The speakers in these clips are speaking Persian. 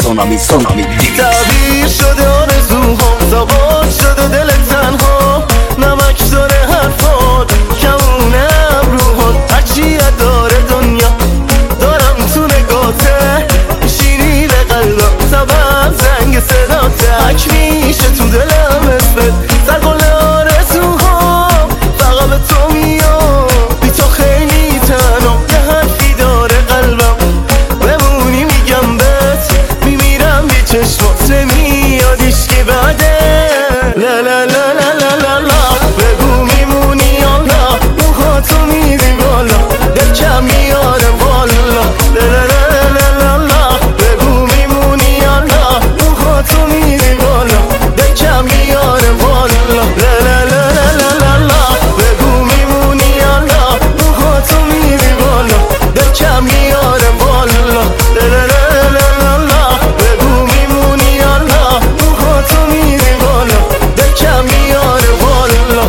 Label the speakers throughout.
Speaker 1: سونامی
Speaker 2: تعبیر شده آرزوهام، زبان شده دل تنها، نمک داره حرفات، کمونه ابروهات، هرچی داره دنیا دارم تو نگاته، شیری به قلبم سبب زنگ صداته، حک میشه تو دلم اسمت، سرگل آرزوهام فقط به تو میاد، بی تو خیلی تنها، یه حرفی داره قلبم بمونی میگم بهت، میمیرم بی چشمات نمیاد هیچکی بعده، لا لا لا لا لا لا لا، بگو میمونی یا نه، موهاتو میدی بالا دل کم میاره والا، لا لا لا لا لا لا، بگو میمونی یا نه، موهاتو میدی بالا دل کم میاره والا، لا لا لا لا لا لا لا، بگو میمونی یا نه، موهاتو میدی بالا دل کم میاره والا، لا لا لا لا لا لا، بگو میمونی یا نه، موهاتو میدی بالا دل کم میاره والا.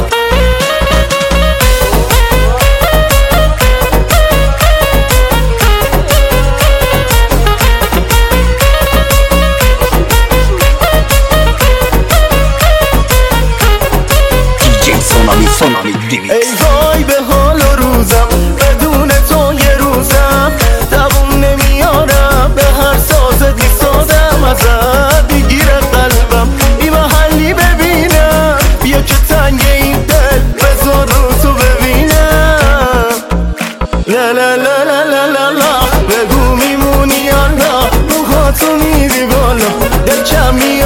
Speaker 1: سونامی
Speaker 2: ای وای به حال و روزم، بدون تو یه روزم دووم نمیارم، به هر سازت میسازم ازت میگیره قلبم، بی محلی ببینم، بیا که تنگ این دل بذار رو تو ببینم، لا لا لا لا لا لا لا، بگو میمونی یا نه، موهاتو میدی بالا دل کم